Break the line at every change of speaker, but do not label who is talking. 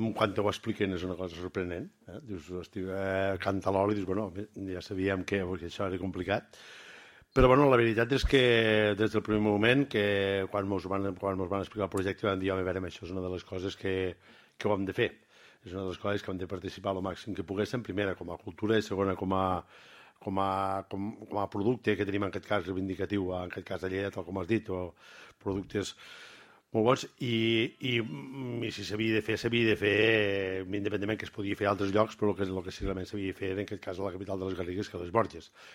quan ho expliquen és una cosa sorprenent. Dius, hosti, canta l'oli, dius, bueno, ja sabíem que això era complicat. Però bueno, la veritat és que des del primer moment que quan mos van explicar el projecte vam dir, home, a veure, això és una de les coses que ho hem de fer. És una de les coses que hem de participar el màxim que poguéssim, primera com a cultura i segona com a producte que tenim en aquest cas reivindicatiu, en aquest cas de Lleida, tal com has dit, o productes molt bons, i si s'havia de fer, independentment que es podia fer a altres llocs, però el que realment s'havia de fer en aquest cas a la capital de les Garrigues, que a les Borges,